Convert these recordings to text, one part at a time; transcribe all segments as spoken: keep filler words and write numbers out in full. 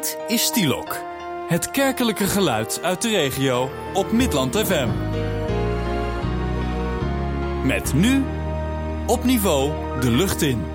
Dit is Stielok, het kerkelijke geluid uit de regio op Midland F M. Met nu op niveau de lucht in.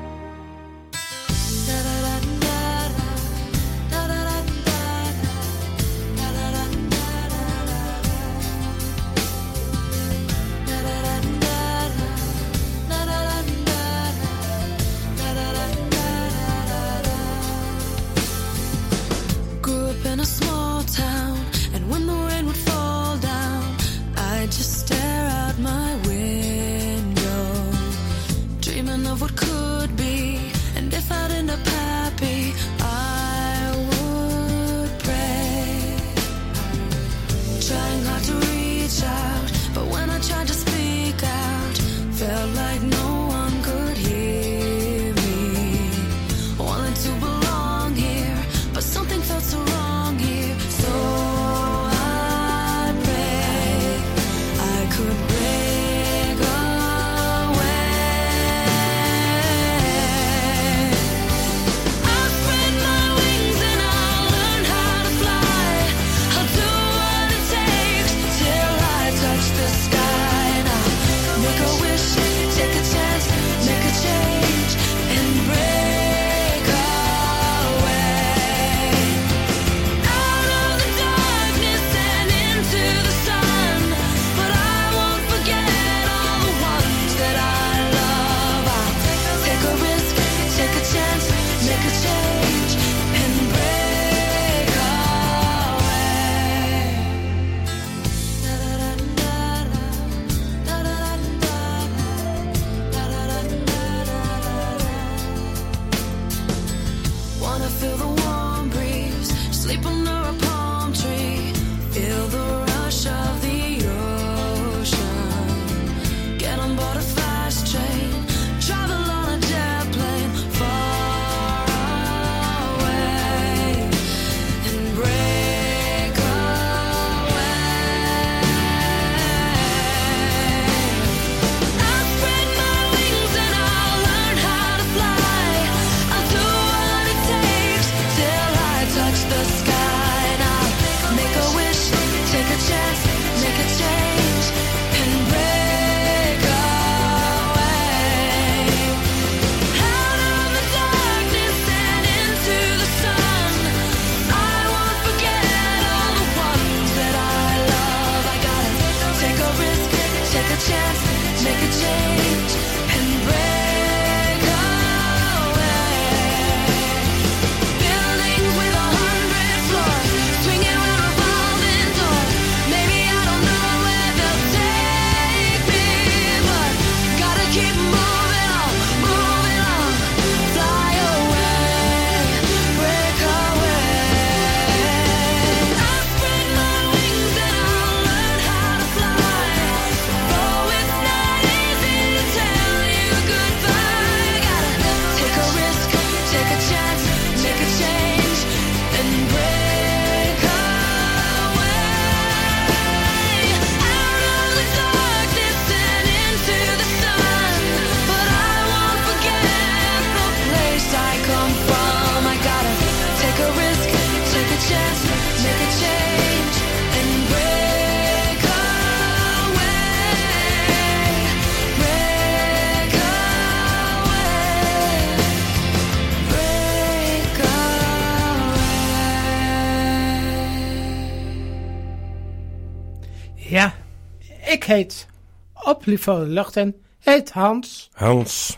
Ja, ik heet op niveau de lucht in, heet Hans. Hans.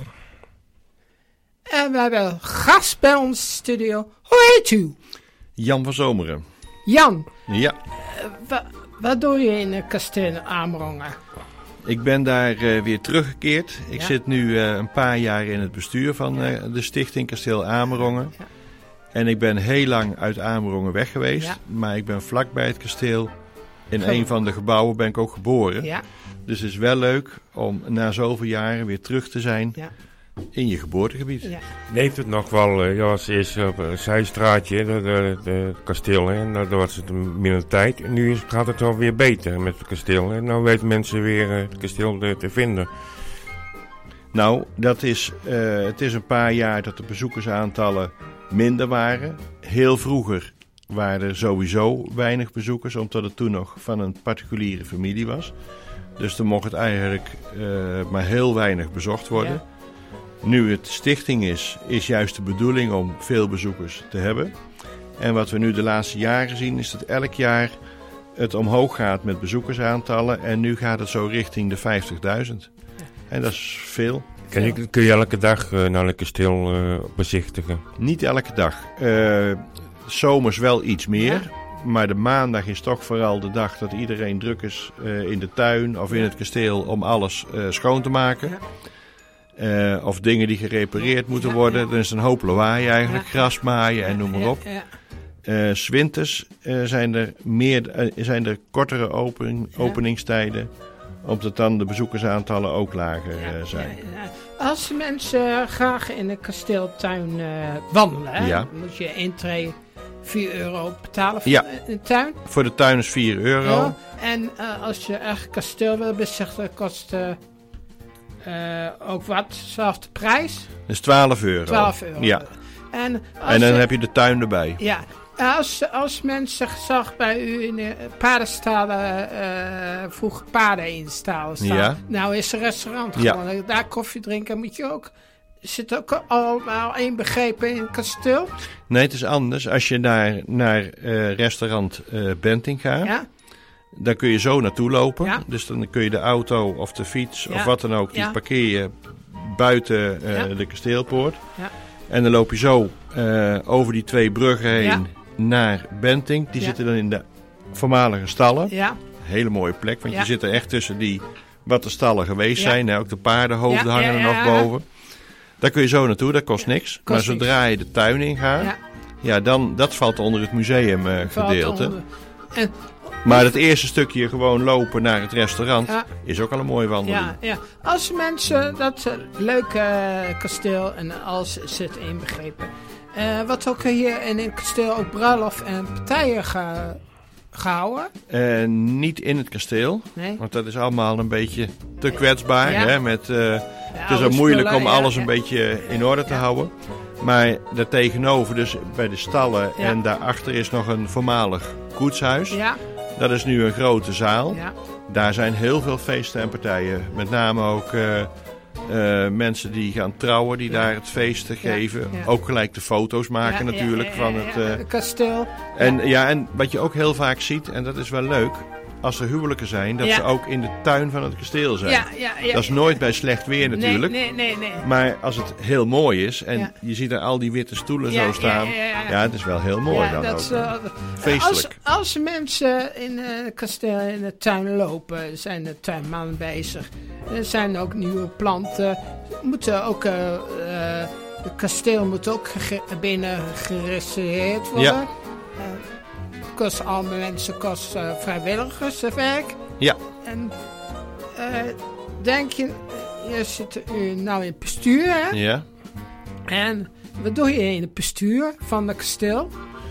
En we hebben een gast bij ons studio. Hoe heet u? Jan van Zomeren. Jan. Ja. Uh, wa- wat doe je in het kasteel Amerongen? Ik ben daar uh, weer teruggekeerd. Ik ja. zit nu uh, een paar jaar in het bestuur van uh, de stichting Kasteel Amerongen. Ja. En ik ben heel lang uit Amerongen weg geweest. Ja. Maar ik ben vlakbij het kasteel. In Goed. een van de gebouwen ben ik ook geboren. Ja. Dus het is wel leuk om na zoveel jaren weer terug te zijn ja. in je geboortegebied. Ja. Leeft het nog wel, uh, ja, als eerst op een zijstraatje, het kasteel, hè, en daar was het minder tijd. En nu gaat het wel weer beter met het kasteel. En nou weten mensen weer uh, het kasteel te, te vinden. Nou, dat is, uh, het is een paar jaar dat de bezoekersaantallen minder waren. Heel vroeger waren er sowieso weinig bezoekers, omdat het toen nog van een particuliere familie was. Dus dan mocht het eigenlijk uh, maar heel weinig bezocht worden. Ja. Nu het stichting is, is juist de bedoeling om veel bezoekers te hebben. En wat we nu de laatste jaren zien is dat elk jaar het omhoog gaat met bezoekersaantallen. En nu gaat het zo richting de vijftigduizend. Ja. En dat is veel. Kun je, kun je elke dag uh, naar een kasteel uh, bezichtigen? Niet elke dag. Uh, zomers wel iets meer. Ja. Maar de maandag is toch vooral de dag dat iedereen druk is uh, in de tuin of in het kasteel om alles uh, schoon te maken. Ja. Uh, of dingen die gerepareerd moeten ja, worden. Ja. Er is een hoop lawaai eigenlijk, ja. Gras maaien en noem maar op. Ja, ja. Uh, 's winters uh, zijn, er meer, uh, zijn er kortere open, ja. openingstijden. Omdat dan de bezoekersaantallen ook lager uh, zijn. Ja, ja. Als mensen graag in een kasteeltuin uh, wandelen, hè, ja. moet je intree vier euro betalen voor ja. een tuin. Voor de tuin is vier euro. Ja. En uh, als je echt kasteel wil bezichtigen, kost uh, uh, ook wat, zelfde prijs. Dat is twaalf euro. twaalf euro. Ja. En, en dan je, heb je de tuin erbij. Ja. Als, als mensen zag bij u in de paardenstallen uh, vroeger paarden in de stalen staan. Ja. Nou is een restaurant gewoon. Ja. Daar koffie drinken moet je ook. Zit ook allemaal inbegrepen in het kasteel? Nee, het is anders. Als je naar, naar uh, restaurant uh, Benting gaat, ja. dan kun je zo naartoe lopen. Ja. Dus dan kun je de auto of de fiets ja. of wat dan ook, die ja. parkeer je buiten uh, ja. de kasteelpoort. Ja. En dan loop je zo uh, over die twee bruggen heen ja. naar Benting. Die ja. zitten dan in de voormalige stallen. Ja. Hele mooie plek, want ja. je zit er echt tussen die wat de stallen geweest ja. zijn. Hè? Ook de paardenhoofden ja. hangen ja, ja, er nog ja. boven. Daar kun je zo naartoe, dat kost niks. Kost maar zodra je de tuin ingaat, ja. ja, dan, dat valt onder het museumgedeelte. Uh, en maar het eerste stukje gewoon lopen naar het restaurant ja. is ook al een mooie wandeling. Ja, ja. Als mensen dat uh, leuke uh, kasteel en alles zit inbegrepen. Uh, wat ook hier in het kasteel ook bruiloft en partijen gaan gehouden? Uh, niet in het kasteel, nee. want dat is allemaal een beetje te kwetsbaar. Ja. Hè, met, uh, ja, het is ook moeilijk spullen, om alles ja, een ja. beetje in orde te ja. houden. Maar daartegenover, dus bij de stallen ja. en daarachter is nog een voormalig koetshuis. Ja. Dat is nu een grote zaal. Ja. Daar zijn heel veel feesten en partijen. Met name ook uh, uh, mensen die gaan trouwen, die ja. daar het feesten ja. geven. Ja. Ook gelijk de foto's maken ja, natuurlijk ja, ja, van het uh, kasteel. En, ja. ja, en wat je ook heel vaak ziet, en dat is wel leuk, als er huwelijken zijn, dat ja. ze ook in de tuin van het kasteel zijn. Ja, ja, ja, dat is nooit bij slecht weer natuurlijk. Nee, nee, nee, nee. Maar als het heel mooi is en ja. je ziet er al die witte stoelen ja, zo staan. Ja, ja, ja, ja. ja, het is wel heel mooi ja, dan dat ook. Is, uh, feestelijk. Als, als mensen in het kasteel in de tuin lopen, zijn de tuinmannen bezig. Er zijn ook nieuwe planten. Moeten ook, uh, uh, het kasteel moet ook ge- binnen gerestaureerd worden. Ja. Uh, kost allemaal mensen kost uh, vrijwilligerswerk. Ja. En uh, denk je, je zit uh, nou in het bestuur, hè? Ja. En wat doe je in het bestuur van het kasteel?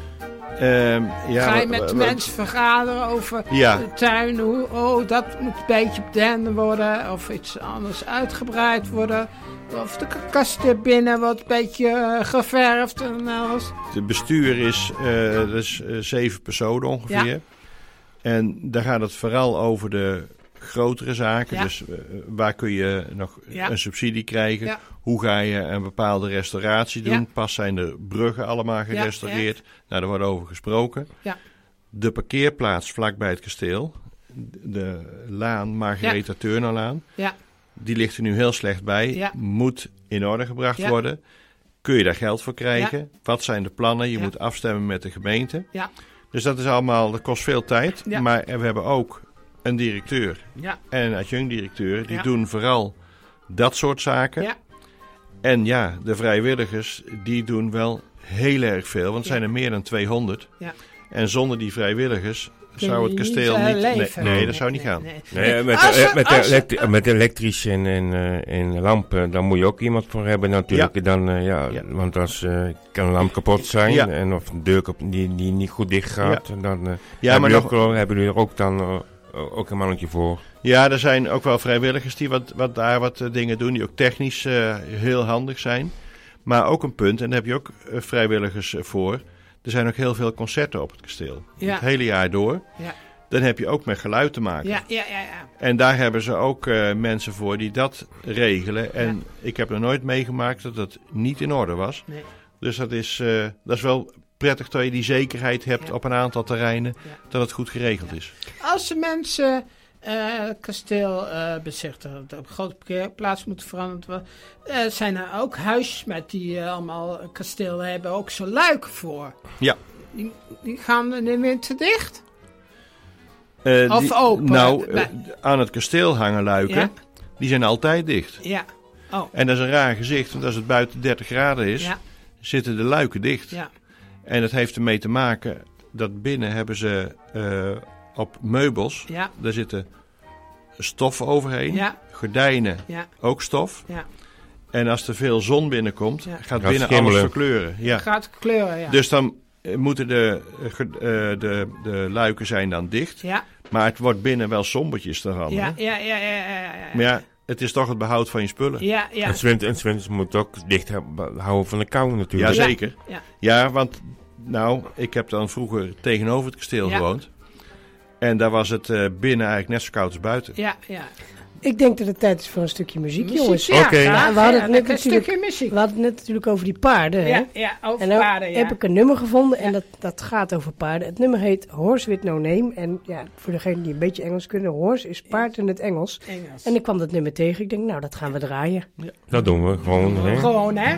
Um, ja, Ga je met de mensen vergaderen over ja. de tuin? Hoe, oh, dat moet een beetje bedenden worden. Of iets anders uitgebreid worden. Of de kasteel binnen wordt een beetje uh, geverfd en alles. Het bestuur is, uh, dat is uh, zeven personen ongeveer. Ja. En daar gaat het vooral over de grotere zaken. Ja. Dus uh, waar kun je nog ja. een subsidie krijgen? Ja. Hoe ga je een bepaalde restauratie doen? Ja. Pas zijn de bruggen allemaal gerestaureerd. Ja. Ja. Nou, daar wordt over gesproken. Ja. De parkeerplaats vlakbij het kasteel. De laan Margaretha ja. Turnerlaan. Ja. Die ligt er nu heel slecht bij. Ja. Moet in orde gebracht ja. worden. Kun je daar geld voor krijgen? Ja. Wat zijn de plannen? Je ja. moet afstemmen met de gemeente. Ja. Dus dat is allemaal, dat kost veel tijd. Ja. Maar we hebben ook een directeur ja. en een adjunct-directeur. Die ja. doen vooral dat soort zaken. Ja. En ja, de vrijwilligers, die doen wel heel erg veel. Want er ja. zijn er meer dan tweehonderd. Ja. En zonder die vrijwilligers zou het kasteel niet... niet nee, nee, dat zou niet gaan. Nee, nee. nee met, de, met, de elektri- met elektrisch en, en, en lampen, daar moet je ook iemand voor hebben natuurlijk. Ja. Dan, uh, ja, ja. Want als uh, kan een lamp kapot zijn ja. en of een deur die, die niet goed dicht gaat, ja. dan uh, ja, hebben, maar nog, ook, hebben jullie er ook dan uh, ook een mannetje voor. Ja, er zijn ook wel vrijwilligers die wat, wat daar wat uh, dingen doen, die ook technisch uh, heel handig zijn. Maar ook een punt, en daar heb je ook uh, vrijwilligers uh, voor. Er zijn ook heel veel concerten op het kasteel. Ja. Het hele jaar door. Ja. Dan heb je ook met geluid te maken. Ja, ja, ja, ja. En daar hebben ze ook uh, mensen voor die dat regelen. En ja. ik heb er nooit meegemaakt dat dat niet in orde was. Nee. Dus dat is, uh, dat is wel prettig dat je die zekerheid hebt ja. op een aantal terreinen. Ja. Dat het goed geregeld ja. is. Als de mensen uh, het kasteel uh, bezichtigen, de grote parkeerplaats moet veranderd worden. Uh, zijn er ook huisjes met die uh, allemaal kasteel hebben, ook zo'n luiken voor? Ja. Die, die gaan in de winter dicht? Uh, of die, open? Nou, uh, aan het kasteel hangen luiken. Ja. Die zijn altijd dicht. Ja. Oh. En dat is een raar gezicht, want als het buiten dertig graden is, ja. zitten de luiken dicht. Ja. En dat heeft ermee te maken dat binnen hebben ze uh, op meubels, ja. daar zitten stof overheen, ja. gordijnen, ja. ook stof. Ja. En als er veel zon binnenkomt, ja. gaat, gaat binnen schimmelen. Alles verkleuren. Ja. Gaat kleuren, ja. Dus dan moeten de, uh, de, de luiken zijn dan dicht. Ja. Maar het wordt binnen wel sombertjes ervan. Ja, ja, ja, ja, ja, ja, ja. Maar ja, het is toch het behoud van je spullen. Ja, ja. En Sven, en Sven moet ook dicht houden van de kou natuurlijk. Jazeker. Ja, ja. ja, want nou, ik heb dan vroeger tegenover het kasteel ja. gewoond. En daar was het uh, binnen eigenlijk net zo koud als buiten. Ja, ja. Ik denk dat het tijd is voor een stukje muziek, muziek jongens. Ja, okay. ja, we hadden het net ja, natuurlijk, een muziek. We hadden het net natuurlijk over die paarden. Hè? Ja, ja, over en dan paarden, ja. heb ik een nummer gevonden en ja. dat, dat gaat over paarden. Het nummer heet Horse with No Name. En ja, voor degenen die een beetje Engels kunnen, horse is paard in het Engels. Engels. En ik kwam dat nummer tegen. Ik denk, nou, dat gaan we draaien. Ja. Dat doen we gewoon, hè? Gewoon, hè?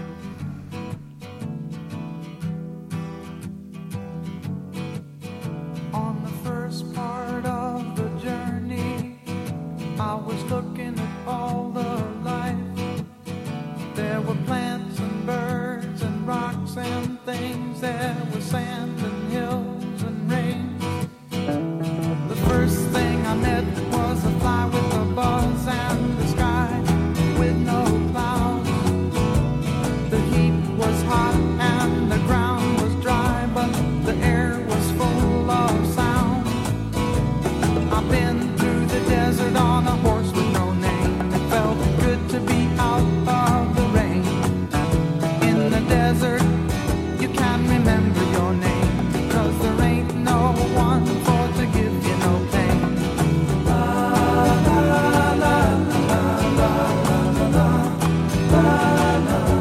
I was looking at all the life. There were plants and birds and rocks and things. There was sand and hills and rain. The first thing I met was a fly with a buzz and the sky with no clouds. The heat was hot and the ground was dry, but the air was full of sound. I've been through the desert on a horse with no name. It felt good to be out of the rain. In the desert, you can't remember your name, because there ain't no one for to give you no pain. La la la la la la la la la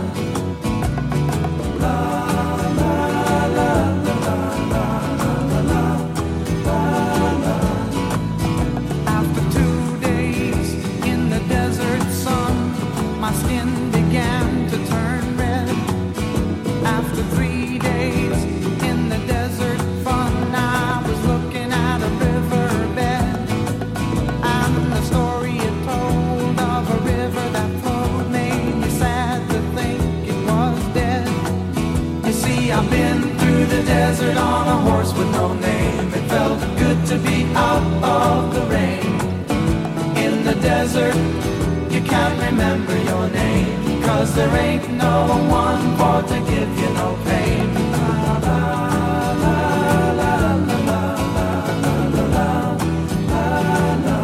desert on a horse with no name. It felt good to be out of the rain. In the desert, you can't remember your name, 'cause there ain't no one for to give you no pain. La, la, la, la, la, la, la, la, la, la.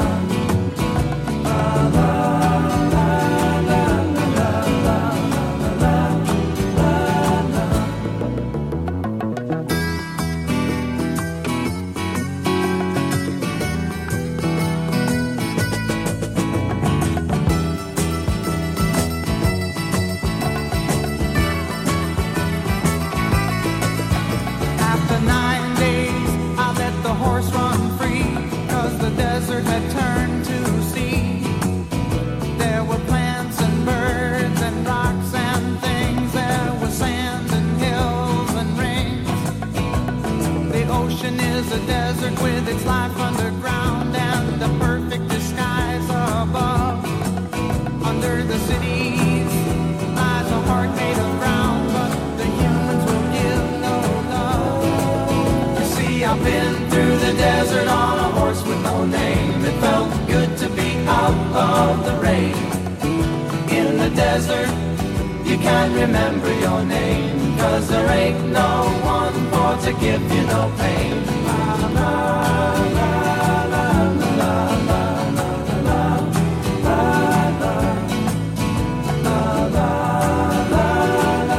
Had turned to sea. There were plants and birds and rocks and things. There was sand and hills and rings. The ocean is a desert with its life underground and a perfect disguise above. Under the cities lies a heart made of ground, but the humans will give no love. You see, I've been through the desert on a horse with no name. It felt good to be out of the rain. In the desert, you can't remember your name, 'cause there ain't no one for to give you no pain. La, la, la, la, la, la, la, la, la, la, la, la, la, la, la.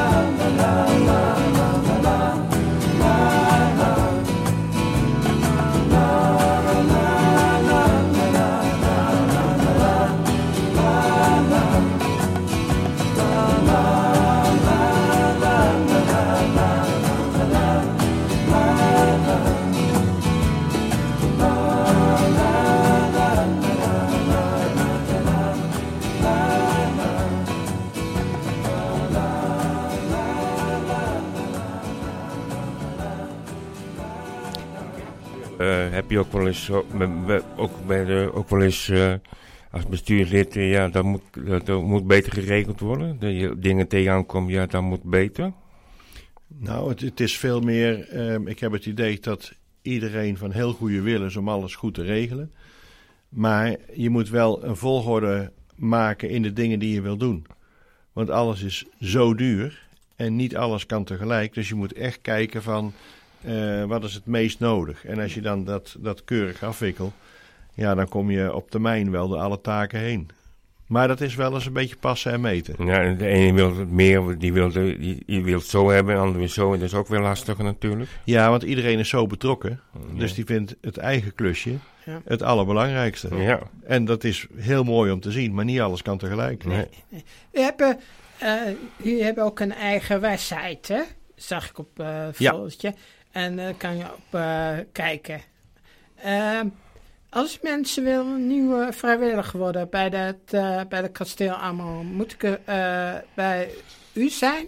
uh, heb je ook wel eens, uh, be, be, ook, bij de, ook wel eens uh, als bestuurslid, uh, ja, dat moet, dat, dat moet beter geregeld worden. Dat je dingen tegenaan komt, ja, dat moet beter. Nou, het, het is veel meer, uh, ik heb het idee dat iedereen van heel goede wil is om alles goed te regelen. Maar je moet wel een volgorde maken in de dingen die je wil doen. Want alles is zo duur en niet alles kan tegelijk. Dus je moet echt kijken van uh, wat is het meest nodig. En als je dan dat, dat keurig afwikkelt, ja, dan kom je op termijn wel door alle taken heen. Maar dat is wel eens een beetje passen en meten. Ja, de ene wil het meer, die wil, de, die, die wil het zo hebben, de andere wil zo. En dat is ook weer lastiger natuurlijk. Ja, want iedereen is zo betrokken. Ja. Dus die vindt het eigen klusje Ja. het allerbelangrijkste. Ja. En dat is heel mooi om te zien, maar niet alles kan tegelijk. Nee. We hebben, uh, jullie hebben ook een eigen website, hè? Zag ik op uh, fotootje. Ja. En daar uh, kan je op uh, kijken. Uh, als mensen willen nieuw vrijwilliger worden bij, dat, uh, bij de Kasteel Amerongen, moet ik uh, bij u zijn?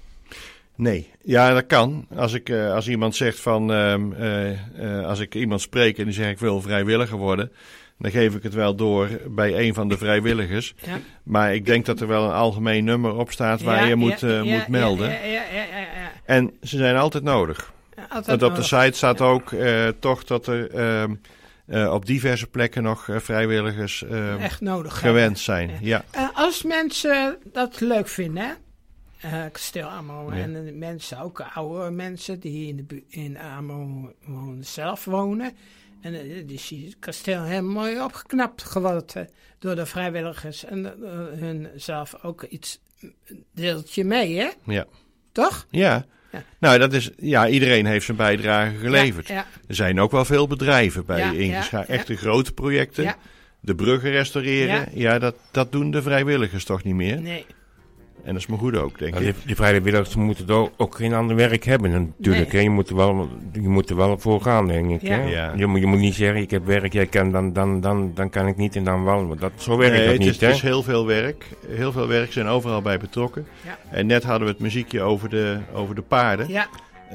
Nee, ja, dat kan. Als, ik, uh, als iemand zegt van, uh, uh, uh, als ik iemand spreek en die zegt ik wil vrijwilliger worden, dan geef ik het wel door bij een van de vrijwilligers. Ja. Maar ik denk dat er wel een algemeen nummer op staat waar ja, je moet, uh, ja, ja, moet melden. Ja, ja, ja, ja, ja, ja. En ze zijn altijd nodig. Ja, altijd Want op nodig. De site staat ja. ook uh, toch dat er uh, uh, op diverse plekken nog uh, vrijwilligers uh, echt nodig gewend zijn. Ja. Ja. Uh, als mensen dat leuk vinden, hè? Uh, Kasteel Amerongen. Ja. En de mensen, ook oude mensen die in, de bu- in Amerongen zelf wonen. En uh, die is het kasteel helemaal mooi opgeknapt geworden door de vrijwilligers. En uh, hun zelf ook iets, een deeltje mee, hè? Ja. Toch? Ja. Ja. Nou, dat is, ja, iedereen heeft zijn bijdrage geleverd. Ja, ja. Er zijn ook wel veel bedrijven bij ja, ingeschakeld. Ja, ja. Echte grote projecten. Ja. De bruggen restaureren. Ja, ja dat, dat doen de vrijwilligers toch niet meer? Nee. En dat is me goed ook, denk nou, ik. Die, die vrijwilligers moeten ook, ook geen ander werk hebben natuurlijk. Nee. Je, moet er wel, je moet er wel voor gaan, denk ik. Ja. Ja. Je, moet, je moet niet zeggen, ik heb werk, jij kan, dan, dan, dan, dan kan ik niet en dan wel. Dat, zo werkt nee, dat het niet. Is, het is heel veel werk. Heel veel werk, zijn overal bij betrokken. Ja. En net hadden we het muziekje over de, over de paarden. Ja.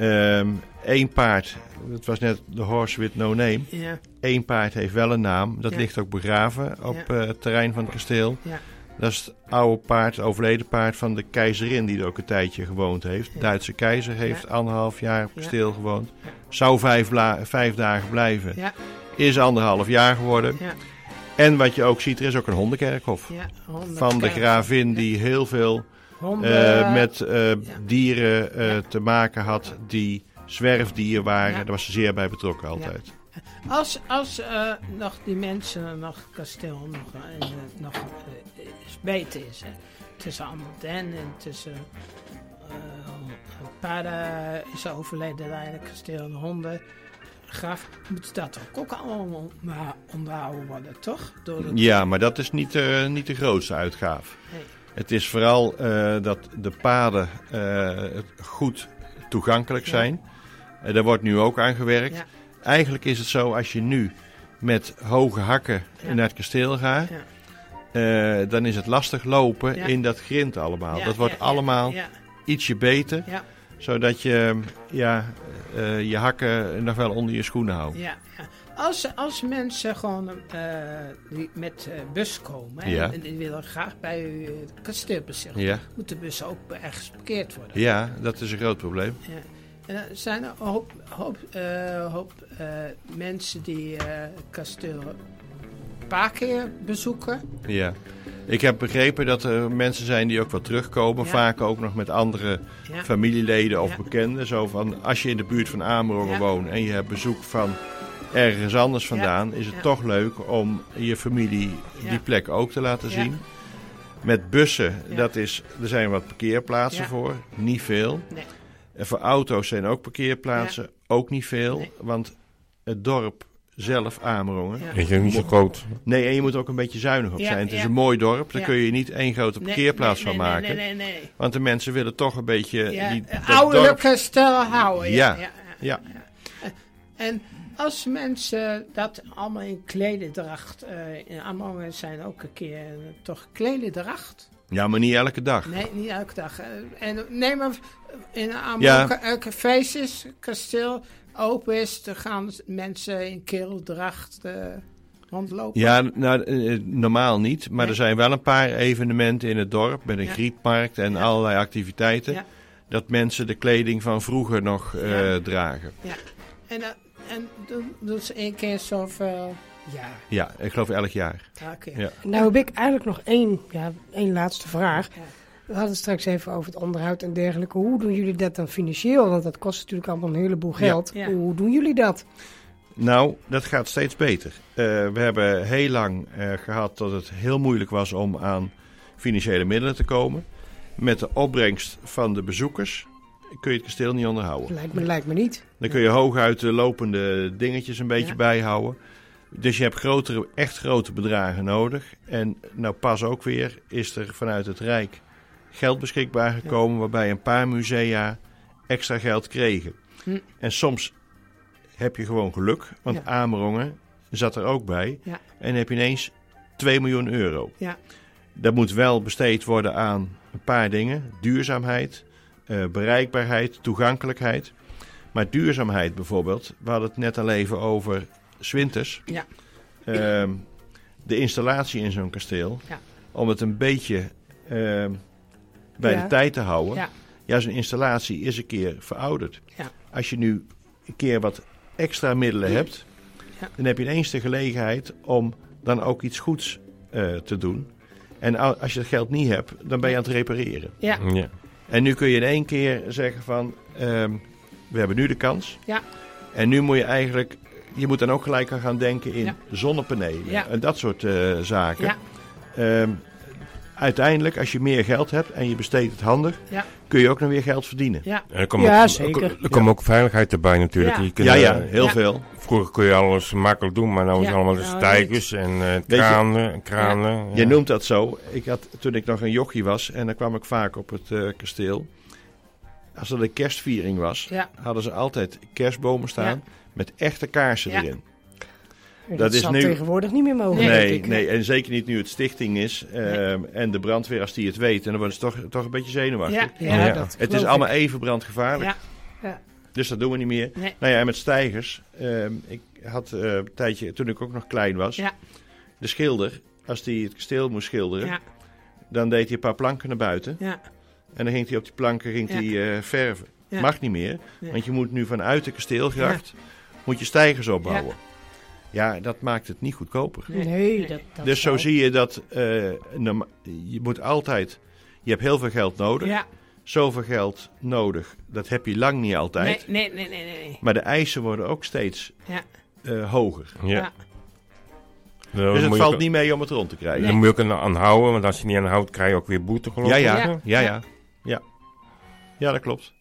Um, Eén paard, dat was net de Horse with No Name. Ja. Eén paard heeft wel een naam. Dat ja. ligt ook begraven op ja. uh, het terrein van het kasteel. Ja. Dat is het oude paard, het overleden paard van de keizerin die er ook een tijdje gewoond heeft. De ja. Duitse keizer heeft ja. anderhalf jaar op kasteel ja. gewoond. Ja. Zou vijf, bla- vijf dagen blijven. Ja. Is anderhalf jaar geworden. Ja. En wat je ook ziet, er is ook een hondenkerkhof. Ja, hondenkerkhof. Van de gravin die heel veel Honden, uh, met uh, ja. dieren uh, ja. te maken had die zwerfdier waren. Ja. Daar was ze zeer bij betrokken altijd. Ja. Als, als uh, nog die mensen, nog kasteel, nog, uh, nog uh, is beter is. Hè? Tussen Amelden en tussen uh, paarden is overleden daar in het kasteel, de honden. Graf, moet dat ook allemaal onderhouden worden, toch? Door de... Ja, maar dat is niet, uh, niet de grootste uitgave. Nee. Het is vooral uh, dat de paden uh, goed toegankelijk zijn. Ja. Uh, daar wordt nu ook aan gewerkt. Ja. Eigenlijk is het zo, als je nu met hoge hakken ja. naar het kasteel gaat, ja. uh, dan is het lastig lopen ja. in dat grind allemaal. Ja, dat wordt ja, allemaal ja, ja. ietsje beter, ja. zodat je ja, uh, je hakken nog wel onder je schoenen houdt. Ja, ja. Als, als mensen gewoon uh, die met uh, bus komen ja. en die willen graag bij u het kasteel bezichtigen, ja. moet de bus ook ergens geparkeerd worden. Ja, dat is een groot probleem. Ja. En er zijn er een hoop, hoop, uh, hoop uh, mensen die het uh, kasteel een paar keer bezoeken. Ja, ik heb begrepen dat er mensen zijn die ook wel terugkomen. Ja. Vaak ook nog met andere ja. familieleden of ja. bekenden. Zo van, als je in de buurt van Amerongen ja. woont en je hebt bezoek van ergens anders vandaan, ja. is het ja. toch leuk om je familie ja. die plek ook te laten zien. Ja. Met bussen, ja. dat is, er zijn wat parkeerplaatsen ja. voor, niet veel. Nee. En voor auto's zijn ook parkeerplaatsen, ja. ook niet veel. Nee. Want het dorp zelf, Amerongen, ja. is ook niet zo groot. Nee, en je moet ook een beetje zuinig op ja, zijn. Het is ja. een mooi dorp, daar ja. kun je niet één grote parkeerplaats nee, nee, van maken. Nee, nee, nee, nee. Want de mensen willen toch een beetje ja. die, ouderlijke dorp... stijl houden. Ja. Ja. Ja. Ja. Ja. En als mensen dat allemaal in klederdracht, uh, in Amerongen zijn ook een keer uh, toch klederdracht. Ja, maar niet elke dag. Nee, niet elke dag. Uh, en nee, maar in Amerongen, ja. elke feestjes, kasteel open is, dan gaan mensen in keeldracht uh, rondlopen. Ja, nou, uh, normaal niet. Maar nee. er zijn wel een paar evenementen in het dorp, met een ja. grietmarkt en ja. allerlei activiteiten. Ja. Dat mensen de kleding van vroeger nog uh, ja. dragen. Ja, en, uh, en doen, doen ze één keer zoveel jaar? Ja, ik geloof elk jaar. Okay. Ja. Nou heb ik eigenlijk nog één, ja, één laatste vraag. Ja. We hadden het straks even over het onderhoud en dergelijke. Hoe doen jullie dat dan financieel? Want dat kost natuurlijk allemaal een heleboel geld. Ja. Ja. Hoe doen jullie dat? Nou, dat gaat steeds beter. Uh, we hebben heel lang uh, gehad dat het heel moeilijk was om aan financiële middelen te komen. Met de opbrengst van de bezoekers kun je het kasteel niet onderhouden. Lijkt me, lijkt me niet. Dan kun je hooguit de lopende dingetjes een beetje ja. bijhouden. Dus je hebt grotere, echt grote bedragen nodig. En nou pas ook weer is er vanuit het Rijk geld beschikbaar gekomen, ja. waarbij een paar musea extra geld kregen. Hm. En soms heb je gewoon geluk, want ja. Amerongen zat er ook bij. Ja. En dan heb je ineens twee miljoen euro. Ja. Dat moet wel besteed worden aan een paar dingen. Duurzaamheid, uh, bereikbaarheid, toegankelijkheid. Maar duurzaamheid bijvoorbeeld, we hadden het net al even over 's winters. Ja. Uh, de installatie in zo'n kasteel, ja. om het een beetje uh, bij ja. de tijd te houden. Ja, ja zo'n installatie is een keer verouderd. Ja. Als je nu een keer wat extra middelen ja. hebt, ja. dan heb je ineens de gelegenheid om dan ook iets goeds uh, te doen. En als je dat geld niet hebt, dan ben je aan het repareren. Ja. Ja. En nu kun je in één keer zeggen van, um, we hebben nu de kans. Ja. En nu moet je eigenlijk, je moet dan ook gelijk aan gaan denken in ja. zonnepanelen ja. en dat soort uh, zaken. Ja. Um, uiteindelijk, als je meer geld hebt en je besteedt het handig, ja. kun je ook nog weer geld verdienen. Ja, ja, er komt ja ook, zeker. Er, er komt ja. ook veiligheid erbij natuurlijk. Ja, je kunt, ja, ja, heel ja. veel. Vroeger kun je alles makkelijk doen, maar nu is ja. allemaal de stijgers en uh, kranen. Je, kranen ja. Ja. Je noemt dat zo. Ik had, toen ik nog een jochie was, en dan kwam ik vaak op het uh, kasteel. Als er een kerstviering was, ja. hadden ze altijd kerstbomen staan ja. met echte kaarsen ja. erin. Dat, dat is nu tegenwoordig niet meer mogelijk. Nee, nee, en zeker niet nu het stichting is uh, nee. en de brandweer als die het weet. En dan worden ze toch, toch een beetje zenuwachtig. Ja, ja, ja. Dat het is allemaal even brandgevaarlijk. Ja. Ja. Dus dat doen we niet meer. Nee. Nou ja, en met stijgers. Uh, ik had uh, een tijdje, toen ik ook nog klein was, ja. de schilder, als die het kasteel moest schilderen, ja. dan deed hij een paar planken naar buiten. Ja. En dan ging hij op die planken ging ja. hij, uh, verven. Ja. Mag niet meer, ja. want je moet nu vanuit de kasteelgracht ja. moet je stijgers opbouwen. Ja. Ja, dat maakt het niet goedkoper. Nee, dat, dat dus zo zie je dat uh, je moet altijd, je hebt heel veel geld nodig. Ja. Zoveel geld nodig, dat heb je lang niet altijd. Nee, nee, nee, nee. nee. Maar de eisen worden ook steeds ja. uh, hoger. Ja. Ja. Nou, dus het valt niet mee om het rond te krijgen. Nee. Dan moet je ook aan houden, want als je niet aan houdt, krijg je ook weer boete geloof ik. Ja, ja, ja, ja, ja, ja. Ja, dat klopt.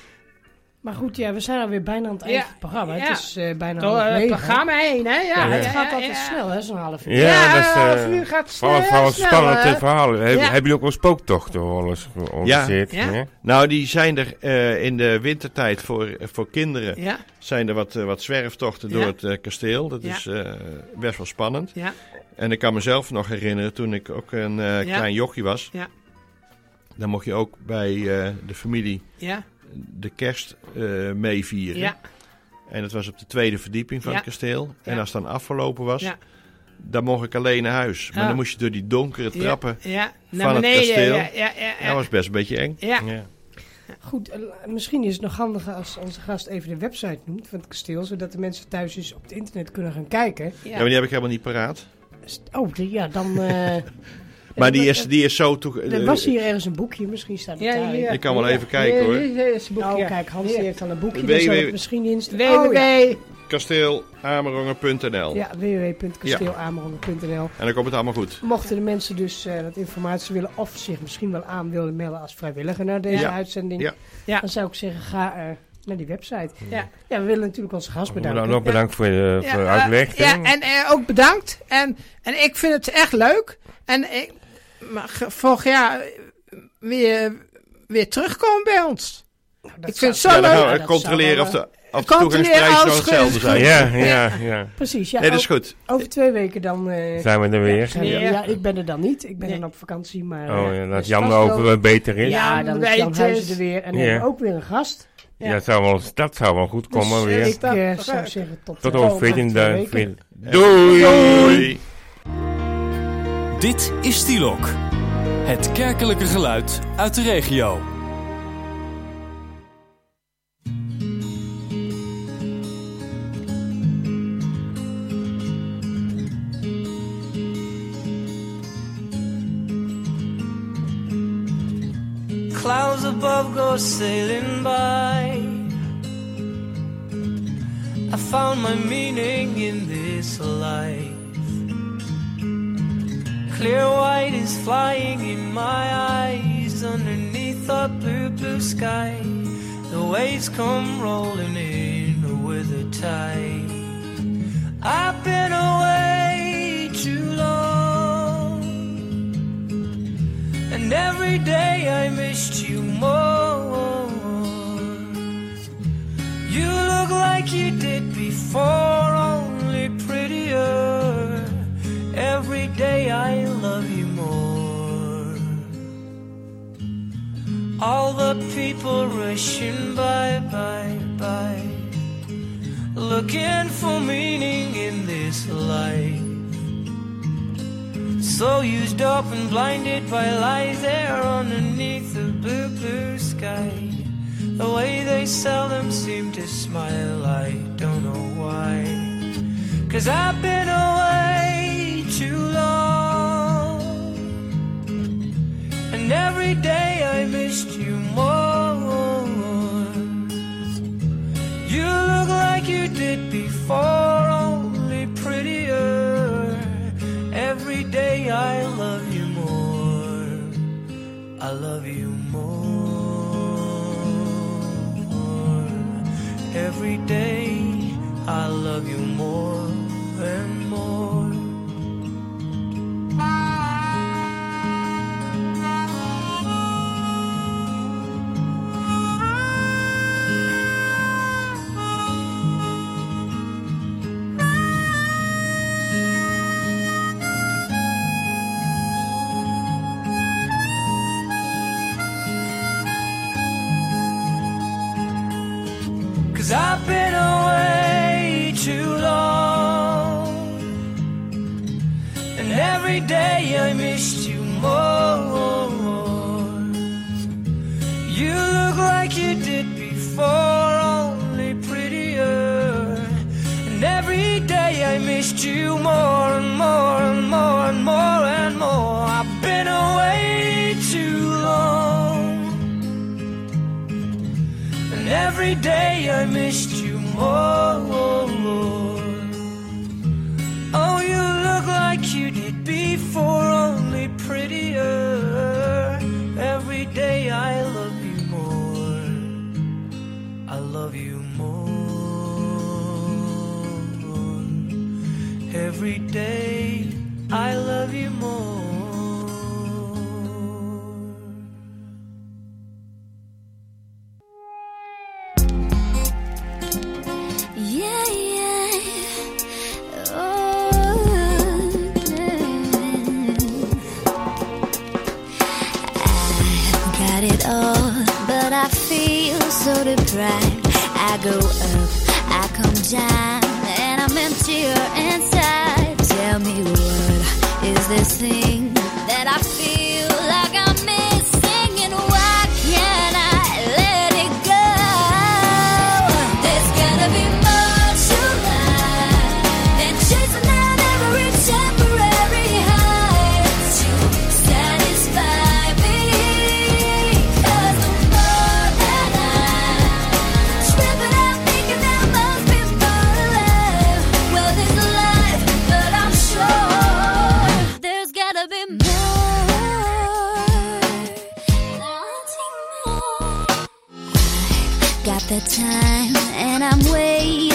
Maar goed, ja, we zijn alweer bijna aan het eind ja. van het programma. Ja. Het is uh, bijna door half negen. Het programma heen, hè? Ja, ja, ja. Het gaat ja, altijd ja. snel, hè? Zo'n half uur. Ja, ja dat is... Uh, half uur gaat snel, Vooral snel, spannende uh, verhalen. Heb, ja. hebben jullie ook wel spooktochten alles georganiseerd? Ja. Ja. Nou, die zijn er uh, in de wintertijd voor, uh, voor kinderen. Ja. Zijn er wat, uh, wat zwerftochten ja. door het uh, kasteel. Dat ja. is uh, best wel spannend. Ja. En ik kan mezelf nog herinneren, toen ik ook een uh, ja. klein jochie was. Ja. Dan mocht je ook bij uh, de familie... Ja. de kerst uh, meevieren. Ja. En dat was op de tweede verdieping van ja. het kasteel. En ja. als het dan afgelopen was, ja. dan mocht ik alleen naar huis. Maar oh. dan moest je door die donkere trappen ja. Ja. van beneden, het kasteel. Ja. Ja. Ja. Ja. Dat was best een beetje eng. Ja. Ja. Goed, uh, misschien is het nog handiger als onze gast even de website noemt van het kasteel, zodat de mensen thuis eens op het internet kunnen gaan kijken. Ja, ja maar die heb ik helemaal niet paraat. Oh, ja, dan... Uh, Maar die is, die is zo toe... Er was hier ergens een boekje, misschien staat het ja, daar. Ja, ik kan wel ja. even kijken hoor. Ja, is een boekje. Oh, kijk, Hans ja. heeft al een boekje, w- daar zal w- het misschien in staan. w w w punt kasteelamerongen punt n l Ja, w w w punt kasteelamerongen punt n l En dan komt het allemaal goed. Mochten de mensen dus uh, dat informatie willen of zich misschien wel aan willen melden als vrijwilliger naar deze ja. uitzending, ja. Ja. dan zou ik zeggen, ga uh, naar die website. Ja. ja, we willen natuurlijk onze gast bedanken. Nou, nog bedankt ja. voor je ja, voor uh, uitleg. Ja, en uh, ook bedankt. En, en ik vind het echt leuk. En ik... Maar volgend jaar weer, weer terugkomen bij ons. Nou, ik vind het zo ja, leuk. Dan gaan we controleren of de of de toegangsprijs nog hetzelfde zijn. Ja, ja, ja. Precies, ja. Nee, dat is goed. Over, over twee weken dan... Uh, zijn we er weer. Zijn we, ja, ik ben er dan niet. Ik ben nee. dan op vakantie, maar... Oh ja, dat Jan ook wel beter is. Ja, dan is Jan Huizen er weer. En dan ja. hebben we ook weer een gast. Ja, ja zou wel, dat zou wel goed komen dus, weer. Ik uh, zou zeggen tot, tot over veertien dagen. Doei! Doei! Dit is Stilok. Het kerkelijke geluid uit de regio. Clouds above go sailing by. I found my meaning in this life. Clear white is flying in my eyes underneath the blue, blue sky. The waves come rolling in with the tide. I've been away too long, and every day I missed you more. You look like you did before, only prettier. Every day I love you more. All the people rushing by, by, by, looking for meaning in this life. So used up and blinded by lies there underneath the blue, blue sky. The way they seldom seem to smile, I don't know why. 'Cause I've been away too long, and every day I missed you more. You look like you did before, only prettier. Every day I love you more. I love you more. Every day I love you more and more. Cause I've been away too long, and every day I missed you more. You look like you did before, only prettier. And every day I missed you more and more and more and more and more. I've been away too long, and every day I missed you more. Oh, you look like you did before, only prettier. Every day I love you more. I love you more. Every day I love you more. Yeah, yeah. Oh, I've got it all, but I feel so deprived. I go up, I come down, and I'm emptier inside. Tell me, what is this thing that I feel like I'm missing, and why can't I let it go? There's gotta be more to life than chasing down every temporary high to satisfy me. 'Cause the more that I trip it out, thinking there must be more alive. Well, there's a life, but I'm sure there's gotta be more. Wanting more. I got the time, and I'm waiting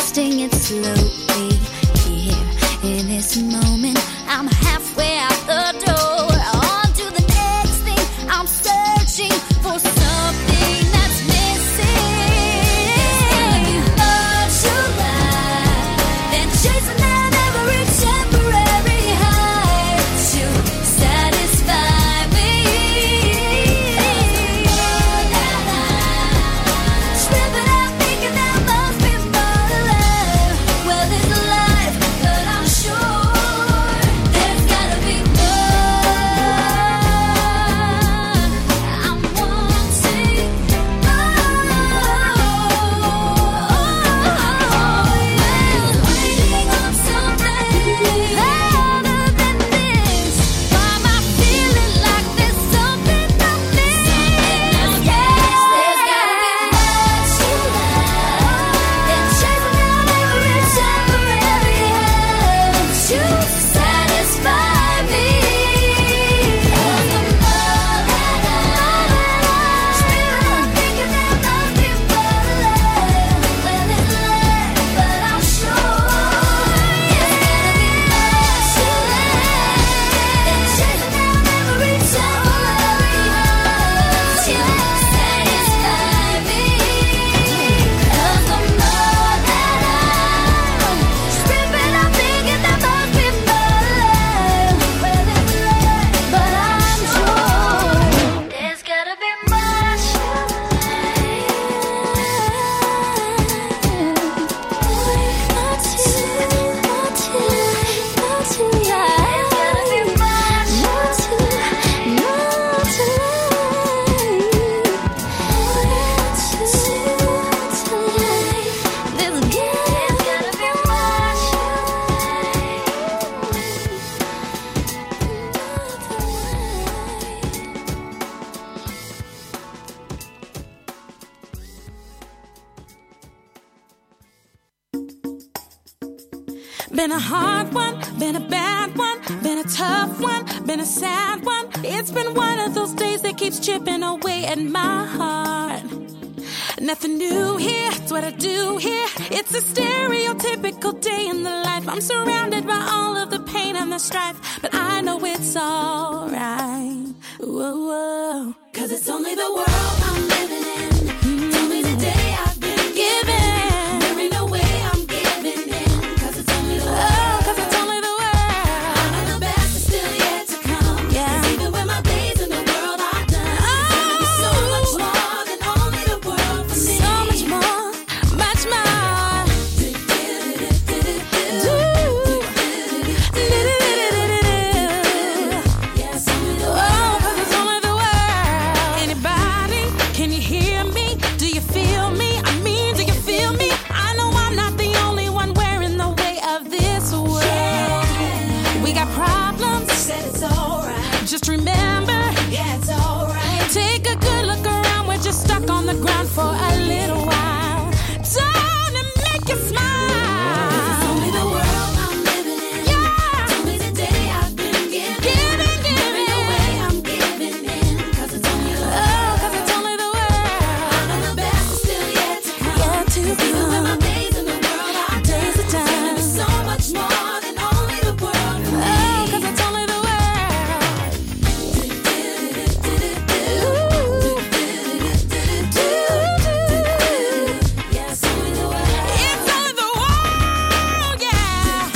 Been a hard one, been a bad one, been a tough one, been a sad one. It's been one of those days that keeps chipping away at my heart. Nothing new here, it's what I do here. It's a stereotypical day in the life. I'm surrounded by all of the pain and the strife, but I know it's alright. Whoa, whoa. Cause it's only the world I'm living in. It's only the day I've been given. There ain't no way I'm giving in. Cause it's only the world. Oh, cause it's only the world. I know the best is still yet to come. Yeah. Cause even with my days in the world I've done, oh, it's gonna be so much more than only the world for me. So much more, much more. Yes, only the world. Oh, cause it's only the world. Anybody, can you hear me? Do you feel me? I mean, do you feel me? I know I'm not the only one wearing the weight of this world. Yeah. We got problems. Said it's alright. Just remember, yeah, it's alright. Take a good look around. We're just stuck on the ground for a little while. Time to make you smile. It's only the world I'm living in. Yeah. It's only the day I've been given. Giving, giving. The way I'm giving in. Cause it's only the world. Oh, cause it's only the world. I know the best is still yet to come. Yet to come. Even with my days in the world, I've days of time. It's gonna be so much more than only the world for me. Oh, cause it's only the world. Yes, only the world. It's only the world, yeah.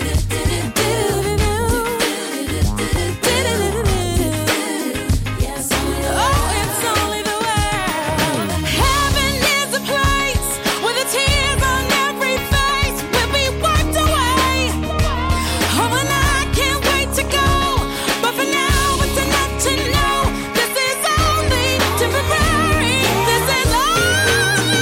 Yes, only the world. Oh, it's only the world. Heaven is a place where the tears on every face will be wiped away. Oh, and I can't wait to go. But for now, it's enough to know this is only temporary. This is only.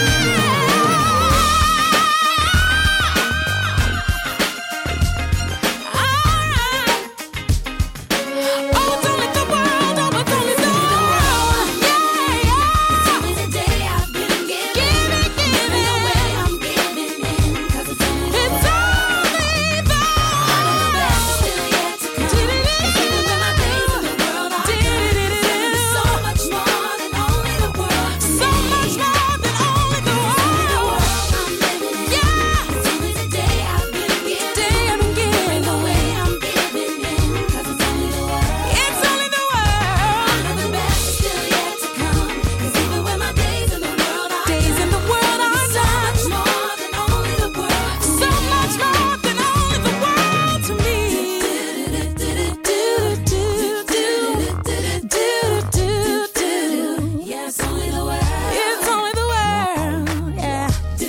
Oh, it's only the world. Oh, it's only the world. Yeah, yeah. It's only the day I've been given. Giving, giving. The way I'm giving in. Cause it's only the It's only the I know the best is still yet to come. Cause even with my days in the world I've done, it's gonna be so much more than only the world for So me. much more than only the It's only the world. world I'm living in. Yeah. It's only the day I've been given. Day I've been given. The way I'm giving in. Cause it's only the world. It's only the world. I know the best is still yet to come. Cause even with my days in the world I've Days in the world I've so much more than only the world for So me. much more than only the world to me. Yes, only the world. It's only the world, yeah.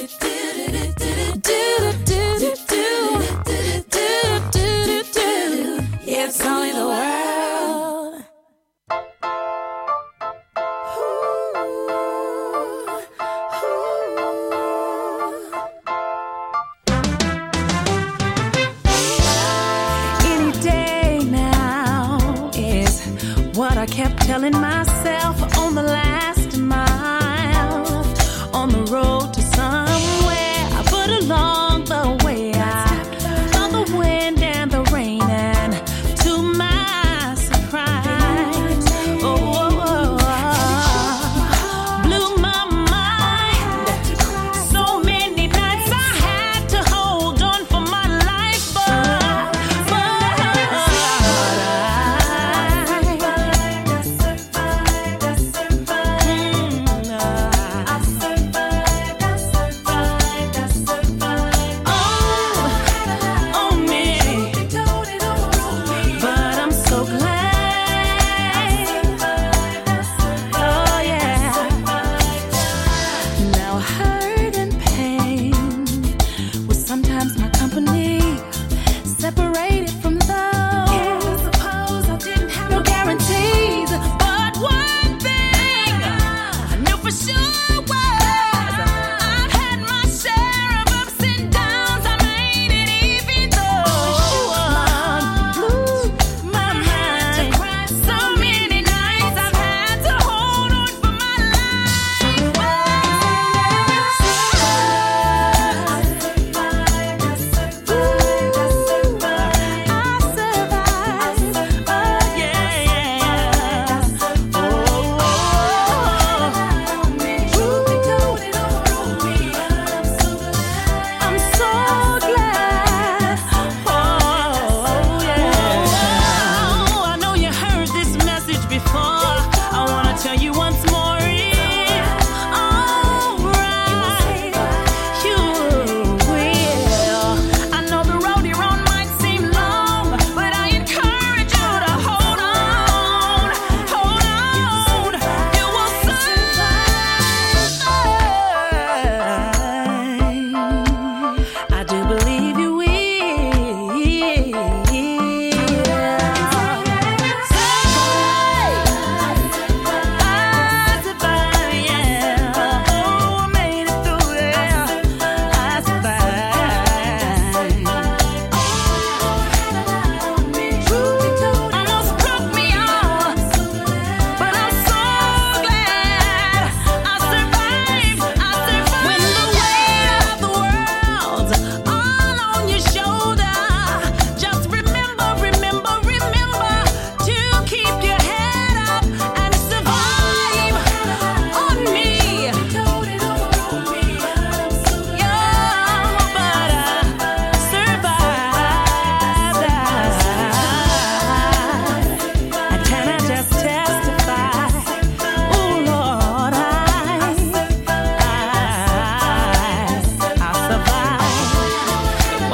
It's only the world. Any day now is what I kept telling myself on the last mile, on the road to somewhere. But along the way, I felt the wind and the rain, and to my surprise, oh, oh, oh, oh, blew my mind. So many nights I had to hold on for my life, but, but I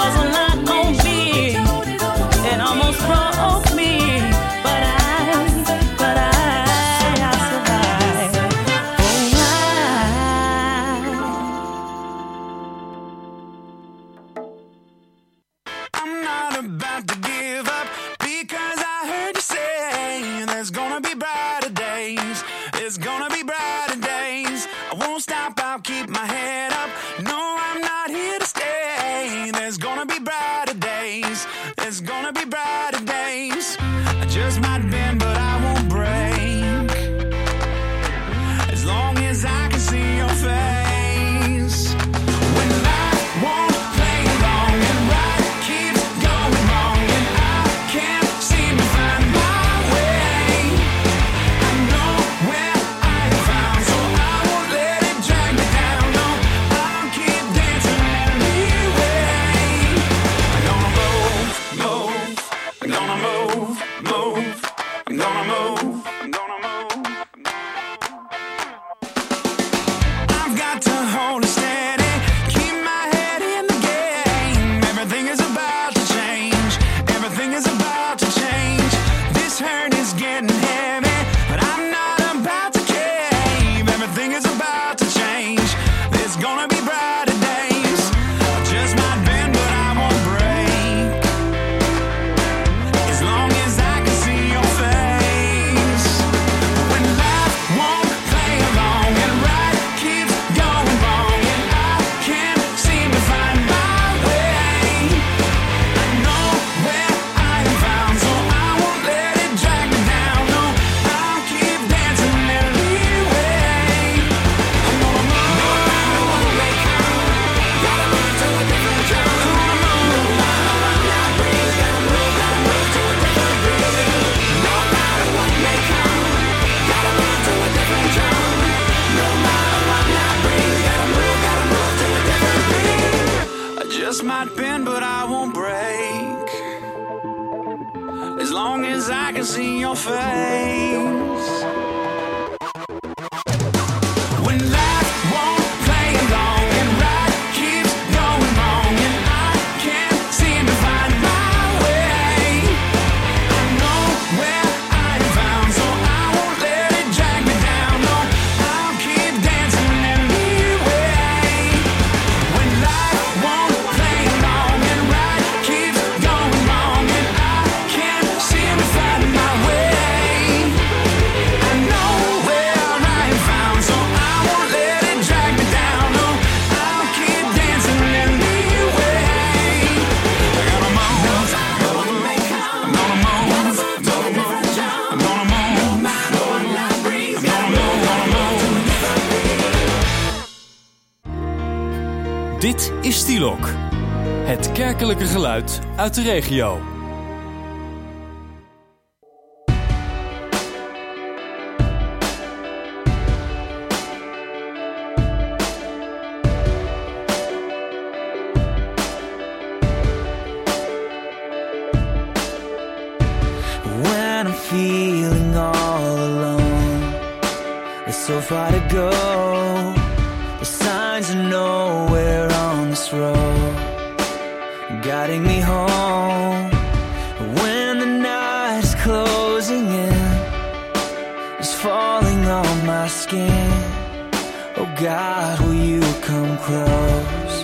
was a lot on me. It almost broke me, but I, but I, I survived. Oh, I. I'm not about to give up because I heard you say there's gonna be brighter days. There's gonna be brighter days. I won't stop, I'll keep my head up. No, I'm not here to stay. There's gonna be brighter days. There's gonna be brighter days. I just might bend, but I won't break. As long as I can see your face. When life won't play along and right keeps going wrong and I can't seem to find my way. I know where I am found, so I won't let it drag me down. No, I'll keep dancing anyway. I'm gonna move, move. I'm gonna move, move. I'm gonna move. I'm gonna move. I've got to hold it steady, keep my head in the game. Everything is about to change. Everything is about to change. This hurt is getting heavy, but I'm not about to cave. Everything is about to change. There's gonna be brighter days. I just might bend, but I won't break. As long as I can see your face. When life won't play along and right keeps going wrong and I can't seem to find my way. I know where I am found, so I won't let it drag me down. No, I'll keep dancing anyway. I'm gonna move. No matter what may come, gotta move to a different drum. Gonna move. No matter what that brings, gotta move, gotta move to a different beat. No matter what may come, gotta move to a different drum. No matter what that brings, gotta move, gotta move to a different beat. I just might bend, but I won't break. As long as I can see your face. When life won't play along and right keeps going wrong and I can't seem to find my way. I know where I am found, so I won't let it drag me down. No, I'll keep dancing anyway. When life won't play along and right keeps going wrong and I can't seem to find my way. I know where I am found, so I won't let it drag me down. No, I'll keep dancing anyway. I gotta move. I'm gonna move. I'm gonna move. I'm gonna move. No matter what life brings, I'm gonna move, gonna move. Dit is Stilok. Het kerkelijke geluid uit de regio. When I'm feeling all alone, there's so far to go. The signs are nowhere on this road, guiding me home. When the night is closing in, it's falling on my skin. Oh God, will you come close?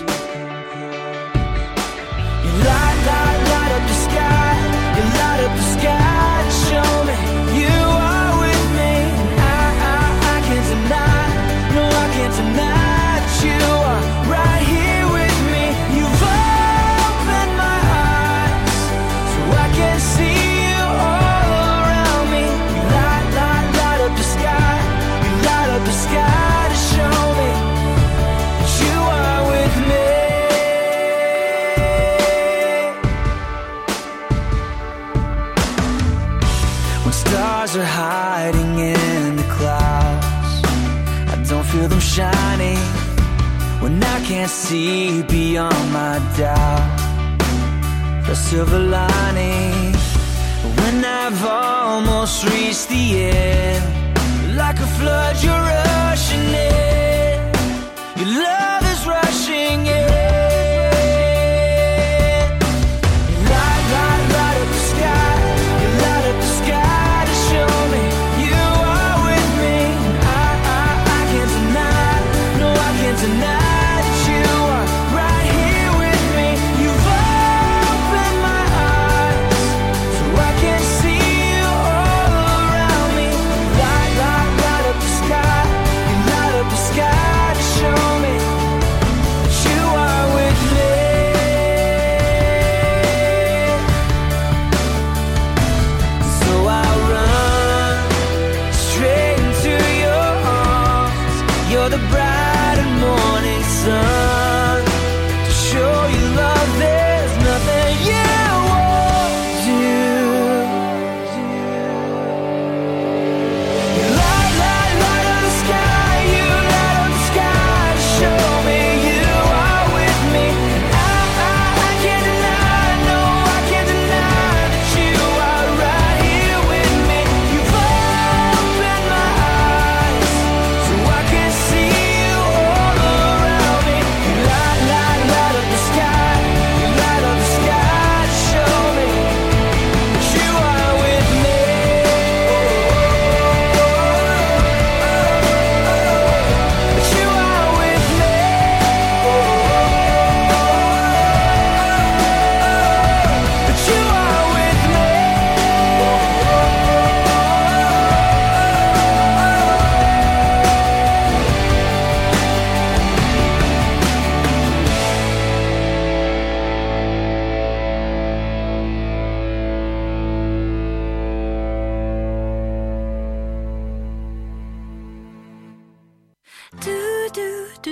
You light, light, light up the sky. You light up the sky to show me you are with me. I, I, I can't deny, no I can't deny that you are right here with me. You've opened my eyes so I can see you all around me. You light, light, light up the sky. You light up the sky to show me that you are with me. Stars are hiding in the clouds, I don't feel them shining. When I can't see beyond my doubt, the silver lining. When I've almost reached the end, like a flood you're rushing in. Your love is rushing in.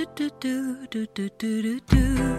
do do do do do do do.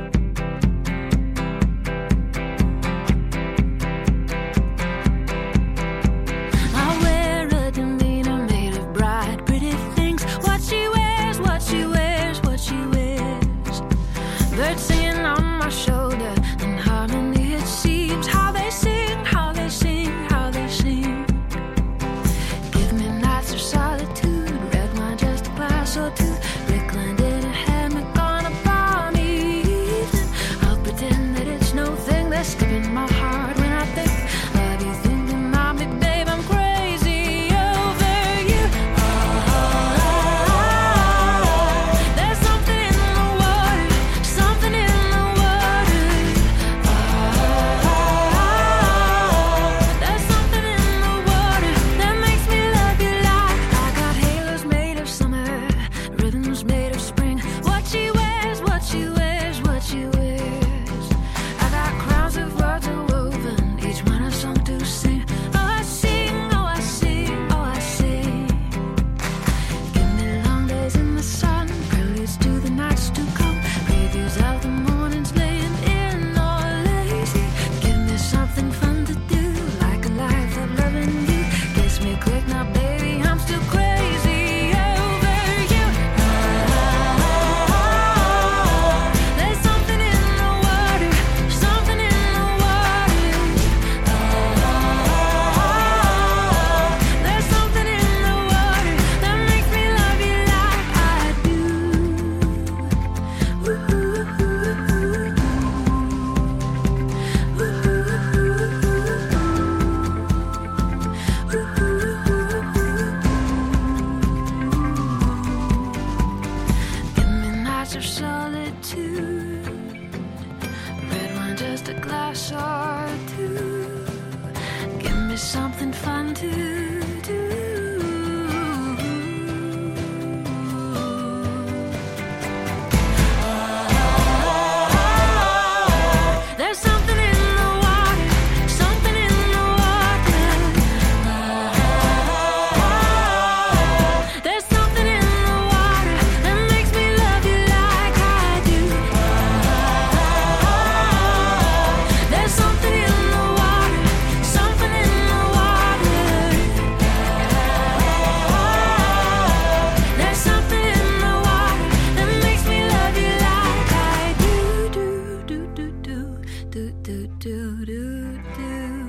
I wear a demeanor made of bright, pretty things. What she wears, what she wears, what she wears. Birds singing on my shoulder, in harmony it seems. How they sing, how they sing, how they sing. Give me nights of solitude, red wine, just a glass or two. Reclined in a hammock on a balmy evening. I'll pretend that it's no thing. They're skipping my heart when I think of you thinking about me, babe. I'm crazy over you. Ah, there's something in the water, something in the water. Ah, there's something in the water that makes me love you like. I got halos made of summer, ribbons made of spring. What she wears, what she wears, what she wears. I got crowns of words are woven, each one a song to sing. Oh, I sing, oh, I sing, oh, I sing. Give me long days in the sun, preludes to the nights to come, previews of the mornings laying in or lazy. Give me something fun to do, like a life of loving you. Kiss me quick now, baby, I'm still crazy over you. Ah, there's something in the water, something in the water. Ah, there's something in the water that makes me love you like I do. Give me nights of solitude, red wine, just a glass or two. Give me something fun to do. There's something in the water, something in the water. There's something in the water that makes me love you like I do. There's something in the water, something in the water. There's something in the water that makes me love you like I do. Do do do do do do do do do.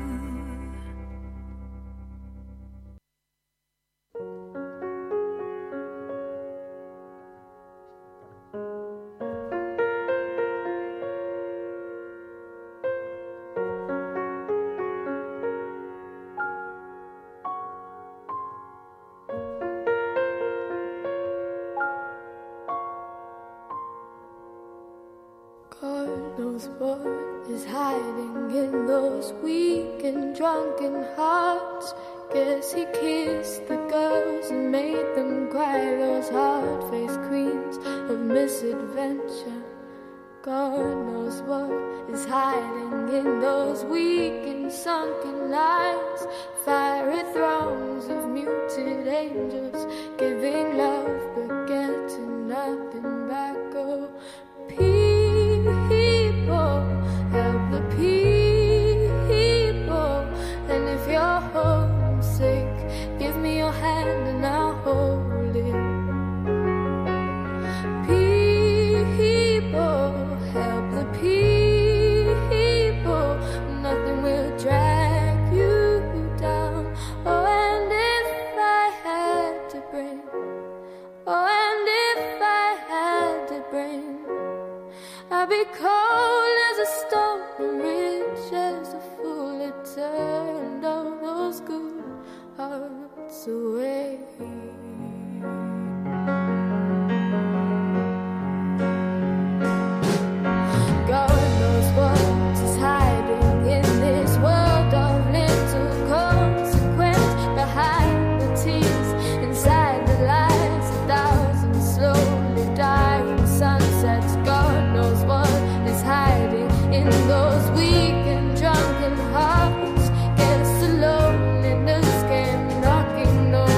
God knows what is hiding in those weak and drunken hearts. Guess he kissed the girls and made them cry, those hard-faced queens of misadventure. God knows what is hiding in those weak and sunken lines, fiery thrones of muted angels, giving love but getting nothing back. Oh, people, help the people. And if you're homesick, give me your hand and I'll hold it. People, help the people. Nothing will drag you down. Oh, and if I had to bring, oh, and if I had to bring, I'd be cold as a stone and rich as a fool. It turned all those good hearts away. God knows what is hiding in this world of little consequence, behind the tears, inside the lies, a thousand slowly dying sunsets. God knows what is hiding in those weak and drunken hearts. Guess the loneliness came knocking on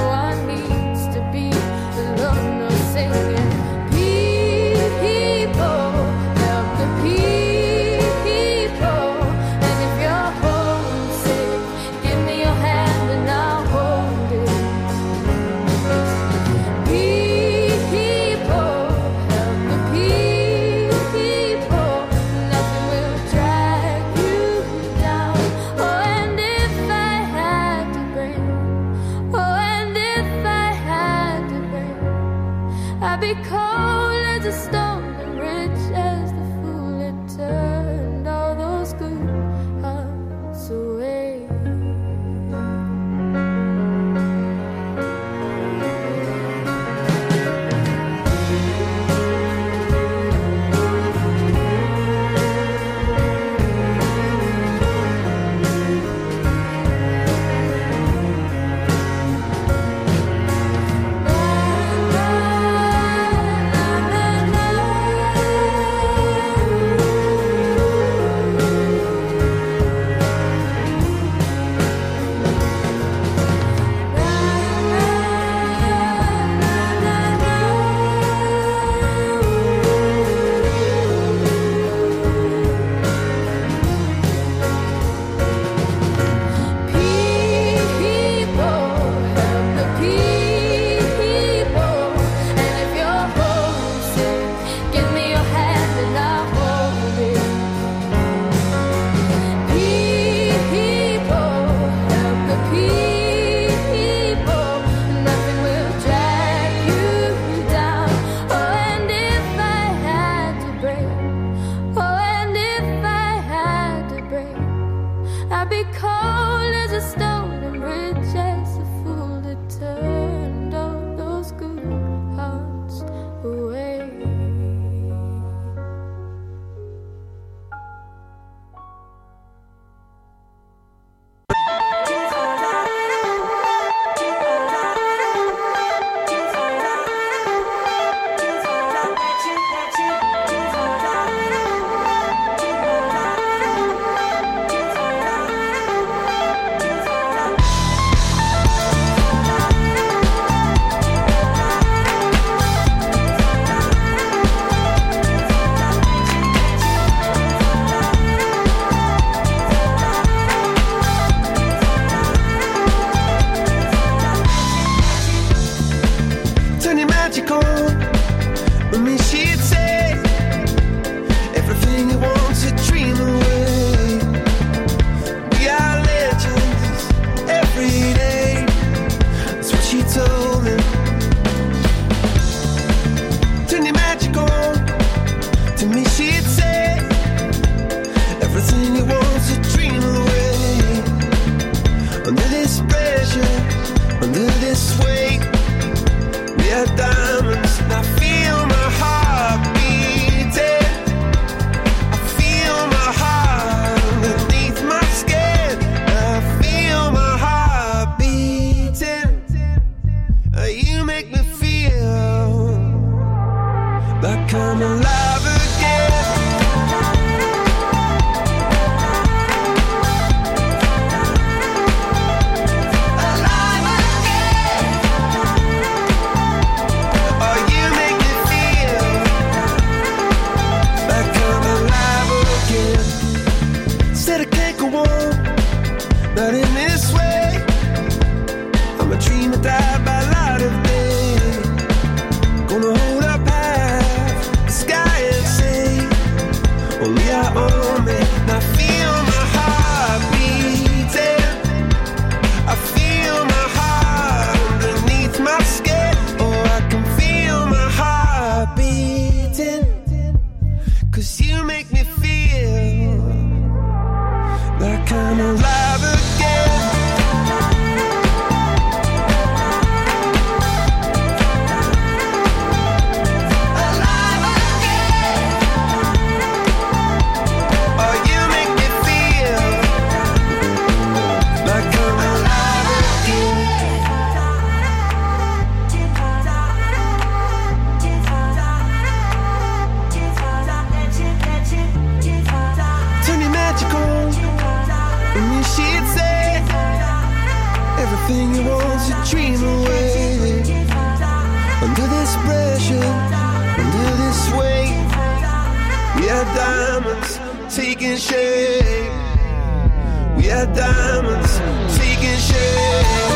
everything you want to dream away. Under this pressure, under this weight, we are diamonds taking shape. We are diamonds taking shape.